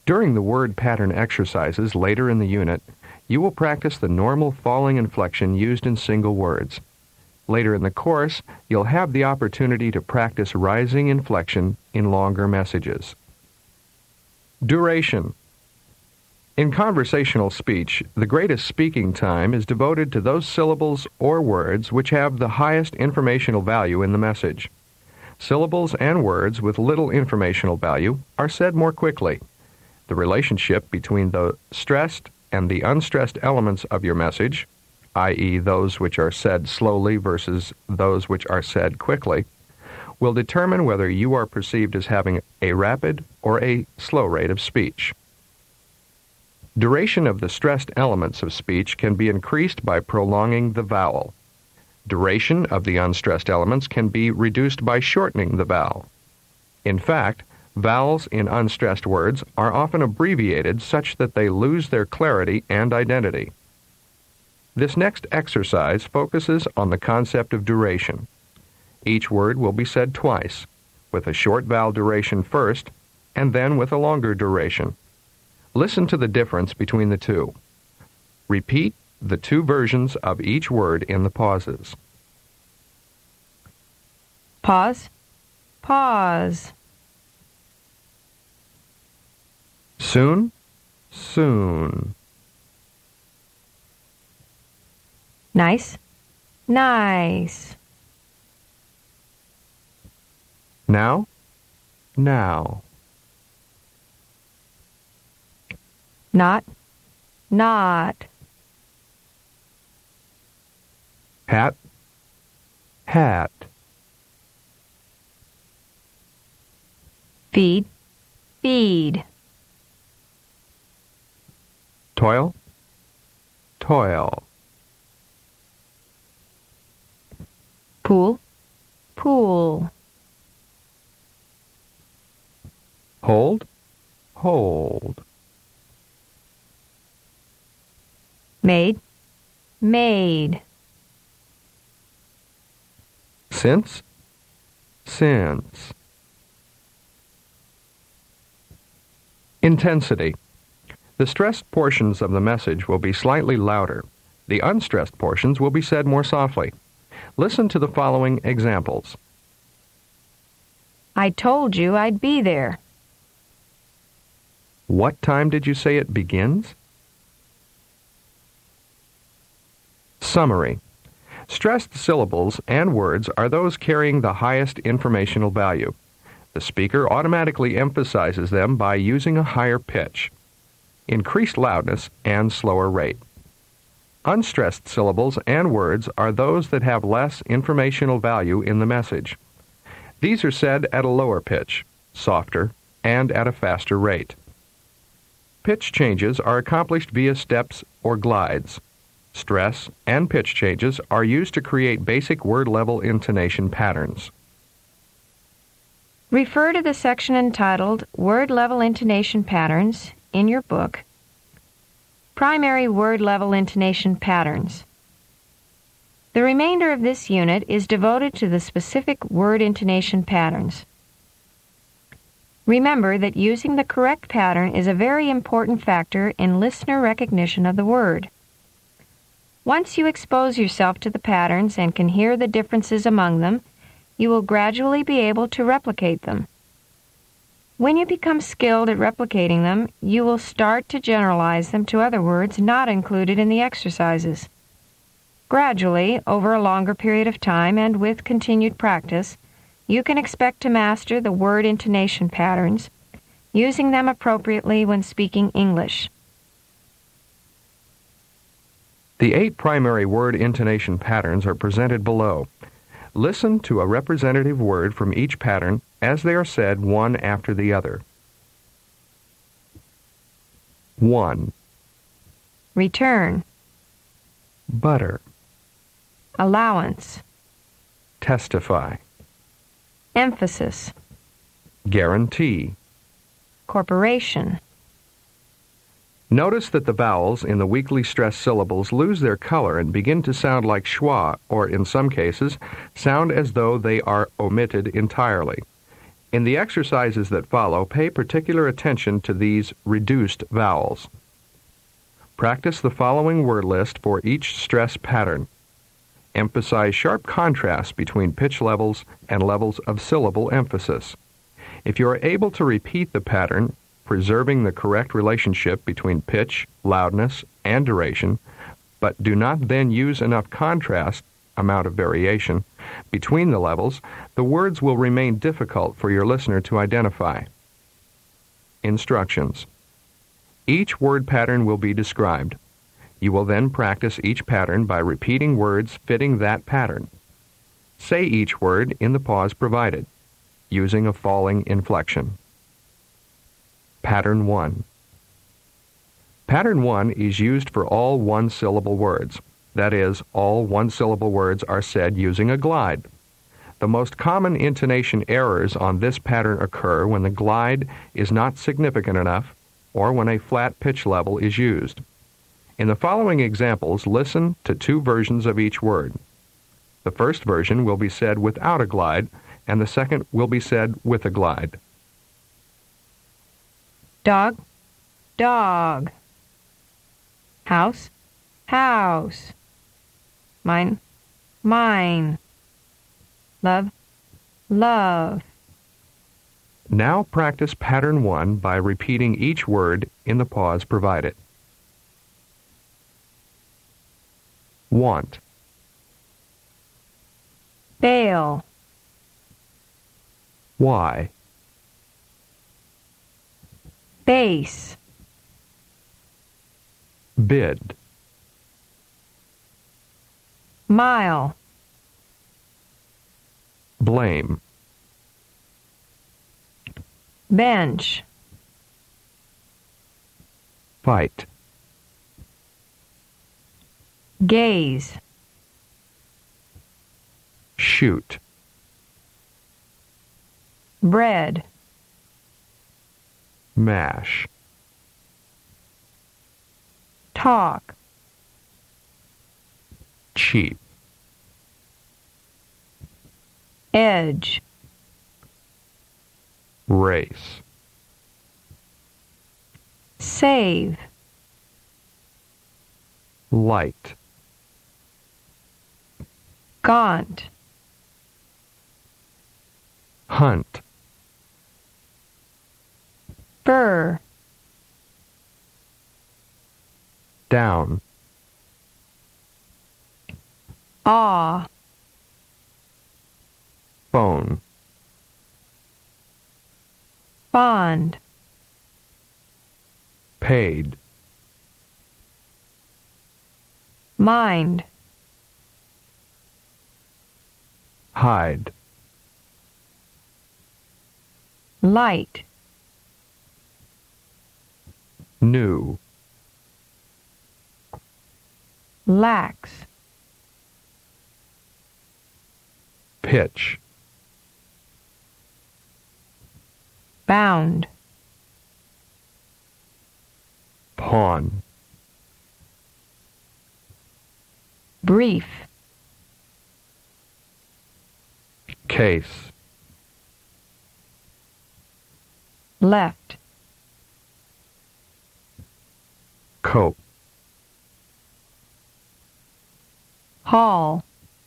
During the word pattern exercises later in the unit, you will practice the normal falling inflection used in single words. Later in the course, you'll have the opportunity to practice rising inflection in longer messages. Duration. In conversational speech, the greatest speaking time is devoted to those syllables or words which have the highest informational value in the message. Syllables and words with little informational value are said more quickly. The relationship between the stressed and the unstressed elements of your message, i.e. those which are said slowly versus those which are said quickly, will determine whether you are perceived as having a rapid or a slow rate of speech. Duration of the stressed elements of speech can be increased by prolonging the vowel. Duration of the unstressed elements can be reduced by shortening the vowel. In fact, vowels in unstressed words are often abbreviated such that they lose their clarity and identity. This next exercise focuses on the concept of duration. Each word will be said twice, with a short vowel duration first, and then with a longer duration. Listen to the difference between the two. Repeat the two versions of each word in the pauses. Pause. Pause. Soon. Soon. Nice. Nice. Now. Now. Not. Not. Hat. Hat. Feed. Feed. Toil. Toil. Pool. Pool. Hold. Hold. Made. Made. Since. Since. Intensity. The stressed portions of the message will be slightly louder. The unstressed portions will be said more softly. Listen to the following examples. I told you I'd be there. What time did you say it begins? Summary. Stressed syllables and words are those carrying the highest informational value. The speaker automatically emphasizes them by using a higher pitch, increased loudness, and slower rate. Unstressed syllables and words are those that have less informational value in the message. These are said at a lower pitch, softer, and at a faster rate. Pitch changes are accomplished via steps or glides. Stress and pitch changes are used to create basic word-level intonation patterns. Refer to the section entitled Word Level Intonation Patterns in your book, Primary Word Level Intonation Patterns. The remainder of this unit is devoted to the specific word intonation patterns. Remember that using the correct pattern is a very important factor in listener recognition of the word. Once you expose yourself to the patterns and can hear the differences among them, you will gradually be able to replicate them. When you become skilled at replicating them, you will start to generalize them to other words not included in the exercises. Gradually, over a longer period of time and with continued practice, you can expect to master the word intonation patterns, using them appropriately when speaking English. The 8 primary word intonation patterns are presented below. Listen to a representative word from each pattern as they are said one after the other. 1. Return. Butter. Allowance. Testify. Emphasis. Guarantee. Corporation. Notice that the vowels in the weakly stressed syllables lose their color and begin to sound like schwa, or in some cases, sound as though they are omitted entirely. In the exercises that follow, pay particular attention to these reduced vowels. Practice the following word list for each stress pattern. Emphasize sharp contrasts between pitch levels and levels of syllable emphasis. If you are able to repeat the pattern, preserving the correct relationship between pitch, loudness, and duration, but do not then use enough contrast, amount of variation, between the levels, the words will remain difficult for your listener to identify. Instructions. Each word pattern will be described. You will then practice each pattern by repeating words fitting that pattern. Say each word in the pause provided, using a falling inflection. Pattern 1. Pattern 1 is used for all one-syllable words. That is, all one-syllable words are said using a glide. The most common intonation errors on this pattern occur when the glide is not significant enough or when a flat pitch level is used. In the following examples, listen to two versions of each word. The first version will be said without a glide, and the second will be said with a glide. Dog, dog. House, house. Mine, mine. Love, love. Now practice pattern 1 by repeating each word in the pause provided. Want. Bail. Why. Base. Bid. Mile. Blame. Bench. Fight. Gaze. Shoot. Bread. Mash. Talk. Cheap. Edge. Race. Save. Light. Gaunt. Hunt. Fur. Down. Awe. Phone. Bond. Paid. Mind. Hide. Light. New. Lax. Pitch. Bound. Pawn. Brief. Case. Left. Cope. Hall.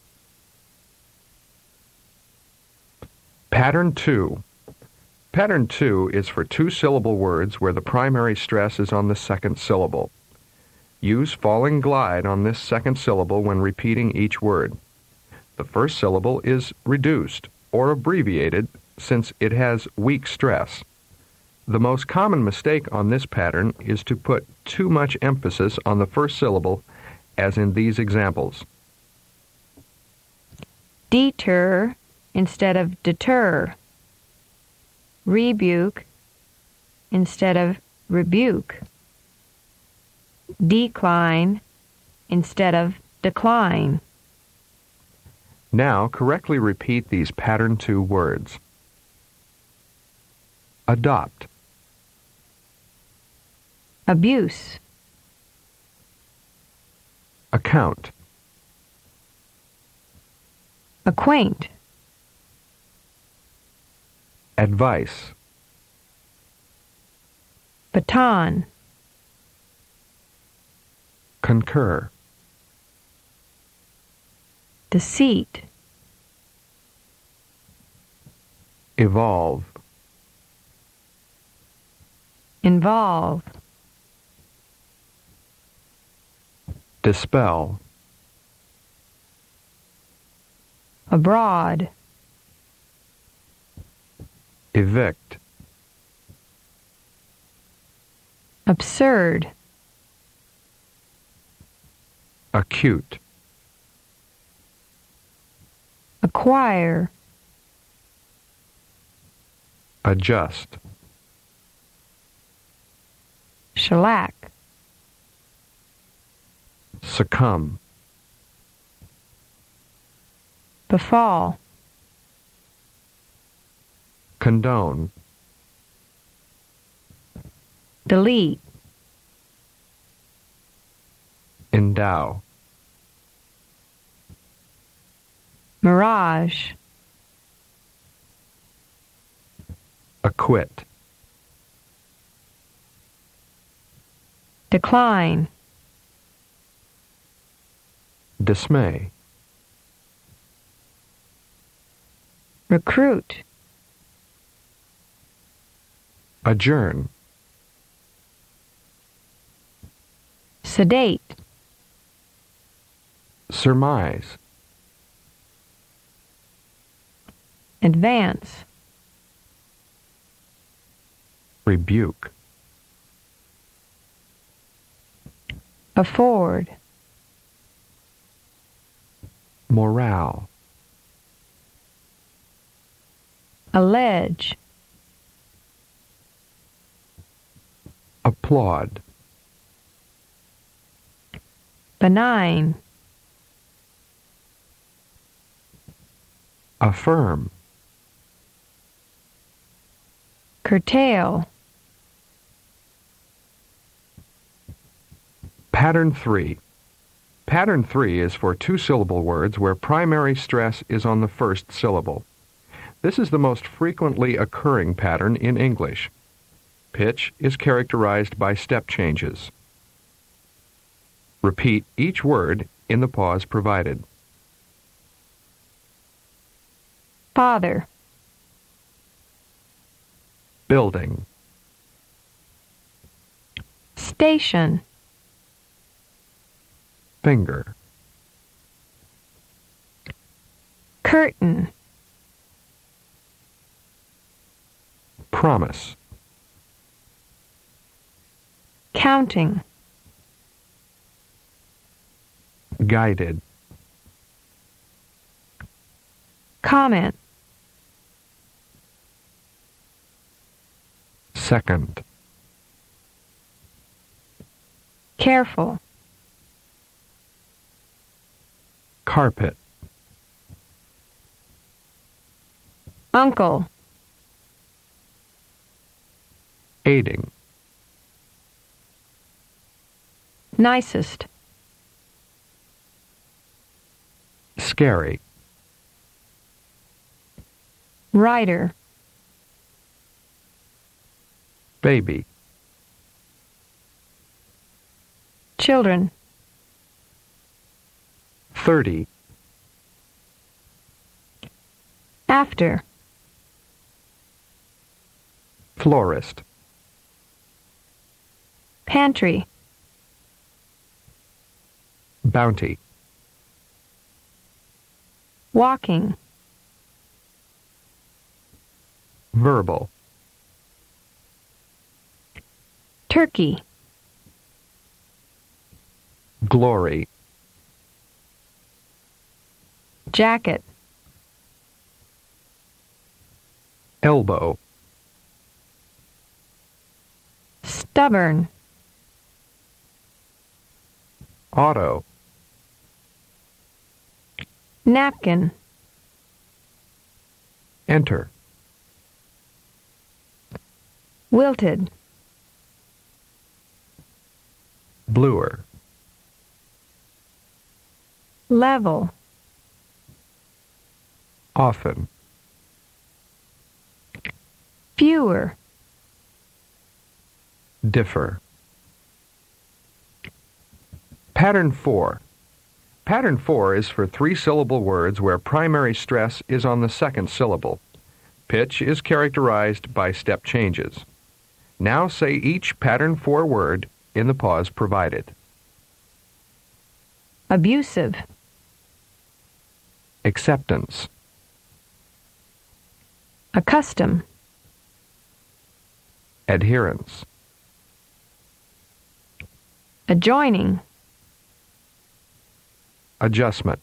Pattern 2. Pattern 2 is for two-syllable words where the primary stress is on the second syllable. Use falling glide on this second syllable when repeating each word. The first syllable is reduced or abbreviated since it has weak stress. The most common mistake on this pattern is to put too much emphasis on the first syllable, as in these examples. Deter instead of deter. Rebuke instead of rebuke. Decline instead of decline. Now correctly repeat these pattern 2 words. Adopt. Abuse. Account. Acquaint. Advice. baton, Concur. deceit, Evolve. involve, Dispel. abroad, Evict. absurd, Acute. acquire, Adjust. shellac, Succumb. befall, Condone. delete, Endow. mirage, Acquit. decline, Dismay. recruit, Adjourn. sedate, Surmise. advance, Rebuke. afford, Morale. allege, Applaud. benign, Affirm. curtail, Pattern 3. Pattern 3 is for two-syllable words where primary stress is on the first syllable. This is the most frequently occurring pattern in English. Pitch is characterized by step changes. Repeat each word in the pause provided. father, Building. station, Finger. curtain, Promise. counting, Guided. comment, Second. careful, Carpet. uncle, Aiding. nicest, Scary. writer, Baby. children, 30. after, Florist. pantry, Bounty. walking, Verbal. turkey, Glory. jacket, Elbow. stubborn, Auto. napkin, Enter. wilted, Bluer. level, Often. fewer, differ. Pattern 4. Pattern 4 is for three-syllable words where primary stress is on the second syllable. Pitch is characterized by step changes. Now say each Pattern 4 word in the pause provided. abusive, Acceptance, accustom, adherence, adjoining, adjustment,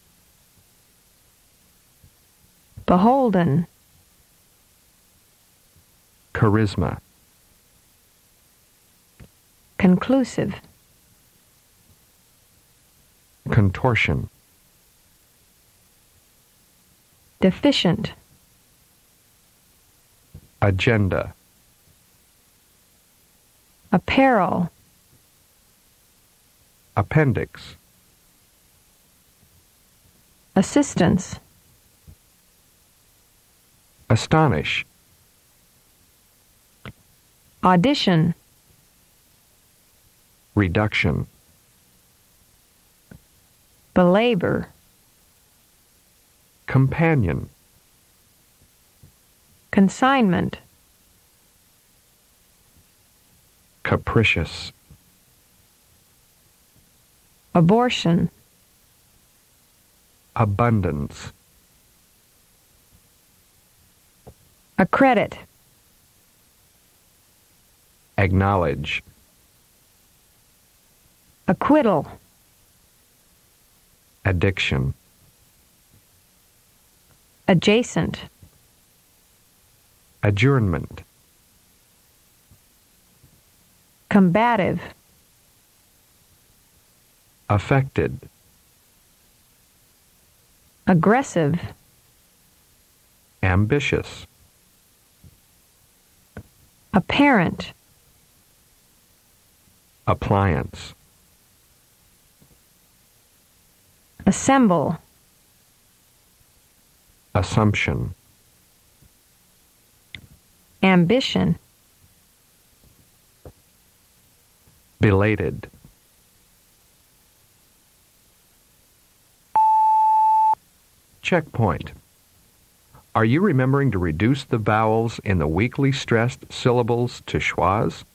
beholden, charisma, conclusive, contortion, deficient, agenda, apparel, appendix, assistance, astonish, audition, reduction, belabor, companion, consignment, capricious, abortion, abundance, accredit, acknowledge, acquittal, addiction, adjacent, adjournment, combative, affected, aggressive, ambitious, apparent, appliance, assemble, assumption, ambition, belated. Checkpoint. Are you remembering to reduce the vowels in the weakly stressed syllables to schwas?